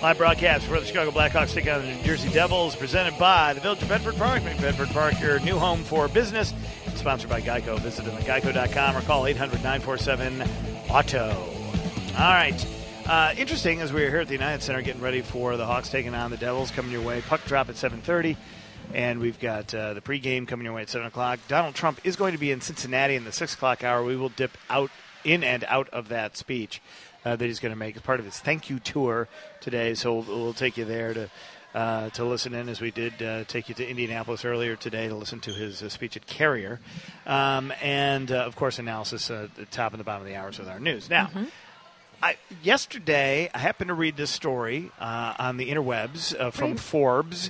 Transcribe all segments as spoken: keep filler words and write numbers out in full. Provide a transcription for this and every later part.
Live broadcast for the Chicago Blackhawks take on the New Jersey Devils, presented by the Village of Bedford Park. Make Bedford Park your new home for business. Sponsored by Geico. Visit them at geico dot com or call eight hundred nine four seven auto. All right. Uh, interesting, as we're here at the United Center getting ready for the Hawks taking on the Devils coming your way. Puck drop at seven thirty. And we've got uh, the pregame coming your way at seven o'clock. Donald Trump is going to be in Cincinnati in the six o'clock hour. We will dip out in and out of that speech uh, that he's going to make as part of his thank you tour today. So we'll, we'll take you there to uh, to listen in, as we did uh, take you to Indianapolis earlier today to listen to his uh, speech at Carrier. Um, and, uh, of course, analysis uh, at the top and the bottom of the hours with our news. Now, mm-hmm. I, yesterday I happened to read this story uh, on the interwebs uh, from Great. Forbes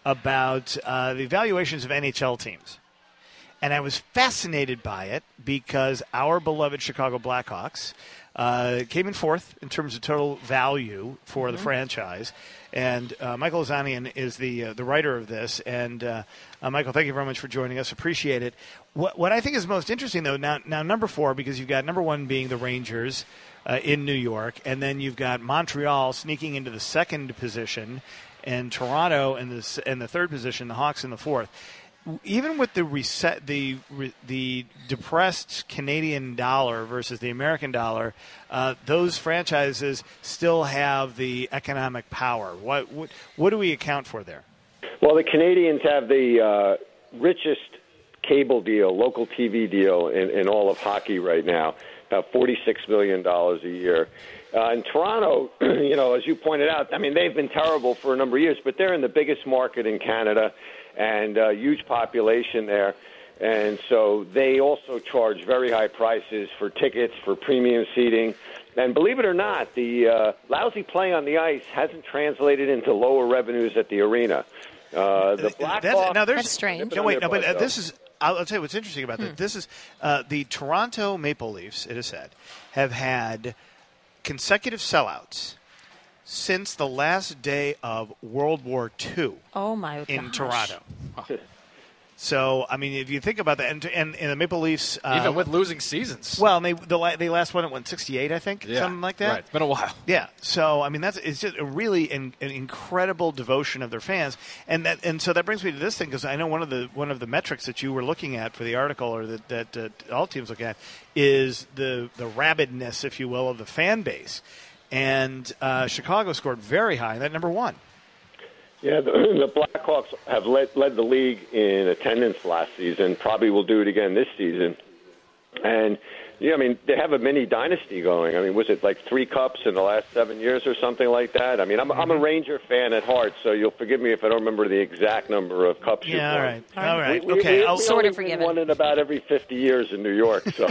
about uh, the evaluations of N H L teams. And I was fascinated by it because our beloved Chicago Blackhawks uh, came in fourth in terms of total value for mm-hmm. the franchise. And uh, Michael Ozanian is the uh, the writer of this. And, uh, uh, Michael, thank you very much for joining us. Appreciate it. What, what I think is most interesting, though, now, now number four, because you've got number one being the Rangers uh, in New York, and then you've got Montreal sneaking into the second position, and Toronto in the in the third position, the Hawks in the fourth. Even with the reset, the the depressed Canadian dollar versus the American dollar, uh, those franchises still have the economic power. What, what what do we account for there? Well, the Canadians have the uh, richest cable deal, local T V deal in, in all of hockey right now, about forty-six million dollars a year. Uh, in Toronto, you know, as you pointed out, I mean, they've been terrible for a number of years, but they're in the biggest market in Canada and a huge population there. And so they also charge very high prices for tickets, for premium seating. And believe it or not, the uh, lousy play on the ice hasn't translated into lower revenues at the arena. Uh, the Blackhawks, that's, now there's, that's strange. No, wait, no, but uh, this is, I'll, I'll tell you what's interesting about hmm. this. This is uh, the Toronto Maple Leafs, it is said, have had consecutive sellouts since the last day of World War Two. Oh my in gosh. Toronto. So, I mean, if you think about that, and, and, and the Maple Leafs... Uh, Even with losing seasons. Well, they the, they last won at one sixty-eight, I think, yeah, something like that. Right, it's been a while. Yeah, so, I mean, that's it's just a really in, an incredible devotion of their fans. And that and so that brings me to this thing, because I know one of the one of the metrics that you were looking at for the article, or that, that uh, all teams look at, is the, the rabidness, if you will, of the fan base. And uh, Chicago scored very high, that number one. Yeah, the, the Blackhawks have led, led the league in attendance last season, probably will do it again this season. And, yeah, I mean, they have a mini dynasty going. I mean, was it like three cups in the last seven years or something like that? I mean, I'm, mm-hmm. I'm a Ranger fan at heart, so you'll forgive me if I don't remember the exact number of cups you've yeah, won. all right. All right. We, okay. We, I'll we sort of forgive forgiven. One in about every fifty years in New York, so.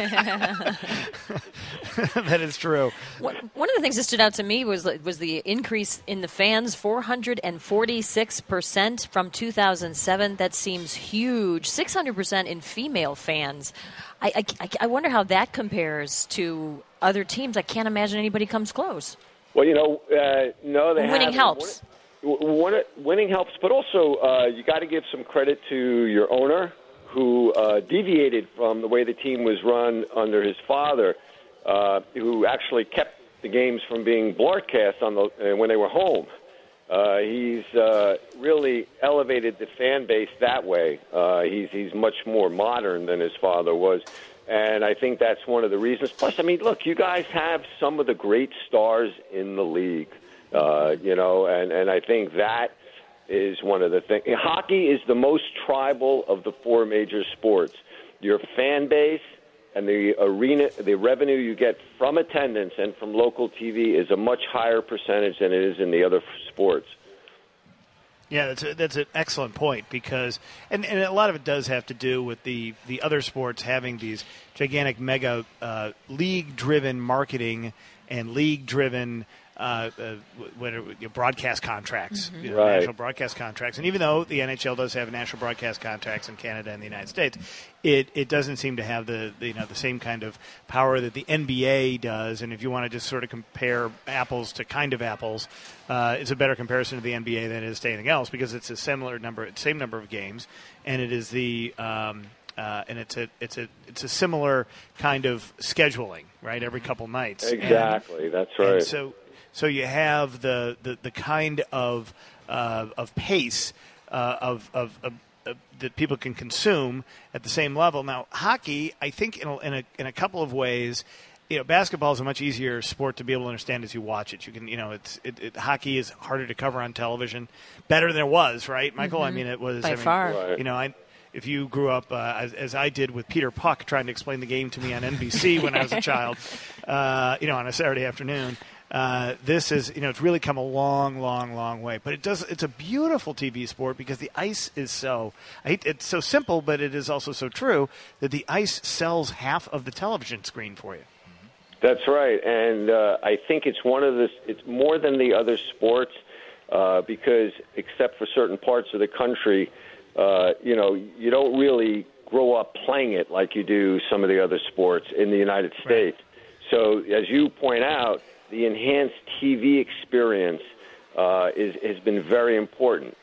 That is true. One of the things that stood out to me was was the increase in the fans, four hundred forty-six percent from two thousand seven. That seems huge. six hundred percent in female fans. I, I, I wonder how that compares to other teams. I can't imagine anybody comes close. Well, you know, uh, no, they winning haven't. helps. One, one, winning helps, but also uh, you got to give some credit to your owner, who uh, deviated from the way the team was run under his father, uh, who actually kept the games from being broadcast on the uh, when they were home. Uh, he's uh, really elevated the fan base that way. Uh, he's he's much more modern than his father was, and I think that's one of the reasons. Plus, I mean, look, you guys have some of the great stars in the league, uh, you know, and, and I think that is one of the things. Hockey is the most tribal of the four major sports. Your fan base and the arena, the revenue you get from attendance and from local T V is a much higher percentage than it is in the other sports. Yeah, that's a, that's an excellent point, because, and, and a lot of it does have to do with the, the other sports having these gigantic mega uh, league-driven marketing and league-driven uh, uh, what are, you know, broadcast contracts, mm-hmm. you know, right. national broadcast contracts. And even though the N H L does have national broadcast contracts in Canada and the United States, it, it doesn't seem to have the, the you know the same kind of power that the N B A does. And if you want to just sort of compare apples to kind of apples, uh, it's a better comparison to the N B A than it is to anything else, because it's a similar number, same number of games, and it is the um, uh, and it's a it's a it's a similar kind of scheduling, right? Every couple nights. Exactly, and, that's right. And so. So you have the the, the kind of uh, of pace uh, of, of, of uh, that people can consume at the same level. Now, hockey, I think, in a, in a in a couple of ways. You know, basketball is a much easier sport to be able to understand as you watch it. You can, you know, it's it, it, hockey is harder to cover on television, better than it was, right, Michael? Mm-hmm. I mean, it was by I mean, far. Right. You know, I, if you grew up uh, as, as I did with Peter Puck trying to explain the game to me on N B C when I was a child, uh, you know, on a Saturday afternoon, uh, this is, you know, it's really come a long, long, long way. But it does. It's a beautiful T V sport because the ice is so. I hate, it's so simple, but it is also so true that the ice sells half of the television screen for you. That's right, and uh, I think it's one of the. It's more than the other sports uh, because, except for certain parts of the country, uh, you know, you don't really grow up playing it like you do some of the other sports in the United States. Right. So, as you point out, the enhanced T V experience uh, is has been very important.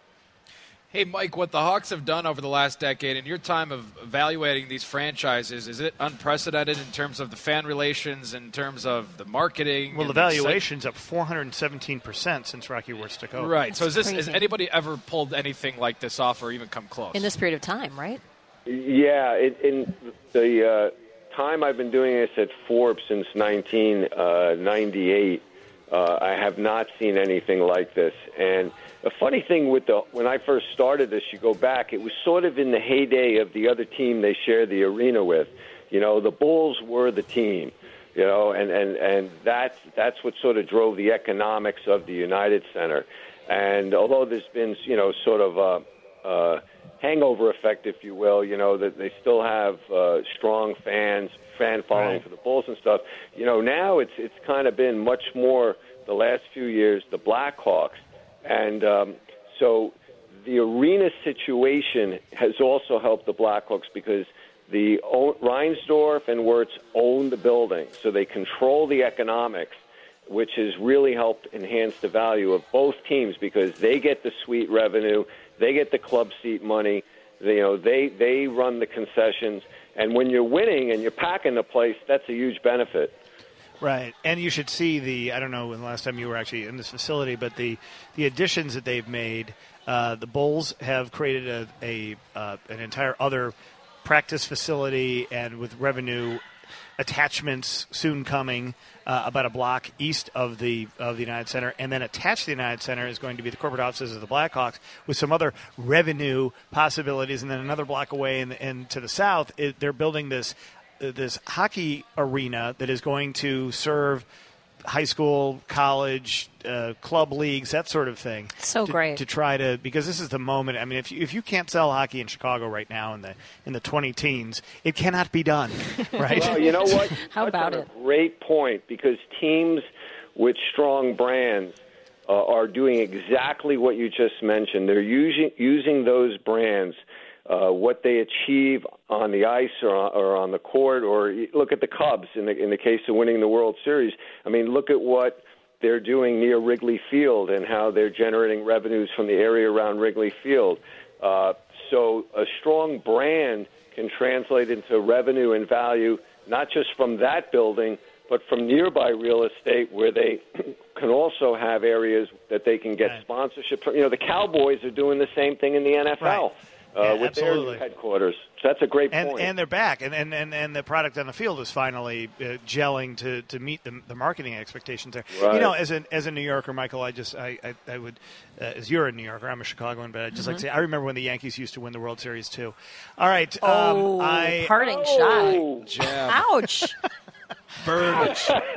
Hey, Mike, what the Hawks have done over the last decade, in your time of evaluating these franchises, is it unprecedented in terms of the fan relations, in terms of the marketing? Well, the valuation's up four hundred seventeen percent since Rocky Wirtz took over. Right. So is this, crazy. has anybody ever pulled anything like this off or even come close? In this period of time, right? Yeah, it, in the uh, time I've been doing this at Forbes since nineteen ninety-eight, uh, I have not seen anything like this. And the funny thing with the when I first started this, you go back, it was sort of in the heyday of the other team they shared the arena with. You know, the Bulls were the team, you know, and, and, and that's, that's what sort of drove the economics of the United Center. And although there's been, you know, sort of a, a hangover effect, if you will, you know, that they still have uh, strong fans, fan following right. for the Bulls and stuff, you know, now it's it's kind of been much more the last few years, the Blackhawks. And um, so the arena situation has also helped the Blackhawks because the Reinsdorf and Wirtz own the building, so they control the economics, which has really helped enhance the value of both teams because they get the suite revenue, they get the club seat money, they, you know, they, they run the concessions, and when you're winning and you're packing the place, that's a huge benefit. Right, and you should see the, I don't know when the last time you were actually in this facility, but the, the additions that they've made. Uh, the Bulls have created a, a uh, an entire other practice facility and with revenue attachments soon coming uh, about a block east of the of the United Center, and then attached to the United Center is going to be the corporate offices of the Blackhawks with some other revenue possibilities, and then another block away and, and to the south, it, they're building this this hockey arena that is going to serve high school, college, uh, club leagues, that sort of thing. So to, great to try to because this is the moment. I mean, if you, if you can't sell hockey in Chicago right now in the in the twenty teens, it cannot be done, right? Well, you know what? How That's about a it? Great point, because teams with strong brands uh, are doing exactly what you just mentioned. They're using using those brands. Uh, what they achieve on the ice or on, or on the court, or look at the Cubs in the in the case of winning the World Series. I mean, look at what they're doing near Wrigley Field and how they're generating revenues from the area around Wrigley Field. Uh, so a strong brand can translate into revenue and value, not just from that building, but from nearby real estate where they can also have areas that they can get right. sponsorship from. You know, the Cowboys are doing the same thing in the N F L. Right. Uh, Yeah, with absolutely. their new headquarters. So that's a great And, point. and they're back, and, and, and, and the product on the field is finally uh, gelling to, to meet the, the marketing expectations there. Right. You know, as a as a New Yorker, Michael, I just I I, I would uh, as you're a New Yorker, I'm a Chicagoan, but I just Mm-hmm. like to say I remember when the Yankees used to win the World Series too. All right, um, Oh, I parting Oh. shot. Jab. Ouch. Bird.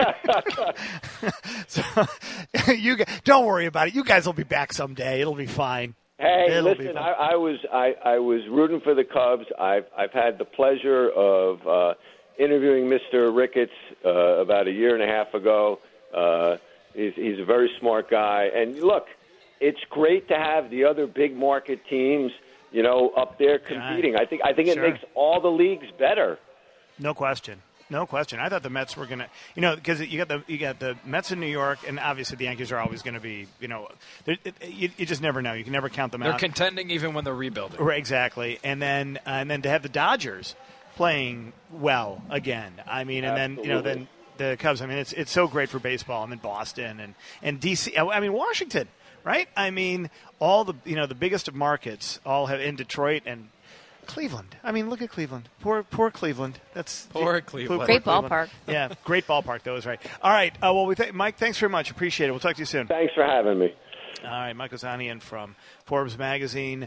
so, you g- don't worry about it. You guys will be back someday. It'll be fine. Hey, It'll be listen, fun. I, I was I, I was rooting for the Cubs. I've I've had the pleasure of uh, interviewing Mister Ricketts uh, about a year and a half ago. Uh, he's he's a very smart guy, and look, it's great to have the other big market teams, you know, up there competing. I think I think it Sure. makes all the leagues better. No question. No question. I thought the Mets were going to, you know, because you got the you got the Mets in New York, and obviously the Yankees are always going to be, you know, it, it, you, you just never know. You can never count them They're out. contending even when they're rebuilding. Right, exactly. And then uh, and then to have the Dodgers playing well again. I mean, and then you know then Absolutely. the Cubs. I mean, it's it's so great for baseball. I'm in Boston and, and D C. I mean, Washington, right? I mean, all the you know the biggest of markets all have in Detroit and Cleveland. I mean, look at Cleveland. Poor poor Cleveland. That's Poor the, Cleveland. Poor Great Cleveland. ballpark. Yeah, great ballpark. That was right. All right. Uh, well, we th- Mike, thanks very much. Appreciate it. We'll talk to you soon. Thanks for having me. All right, Mike Ozanian from Forbes Magazine.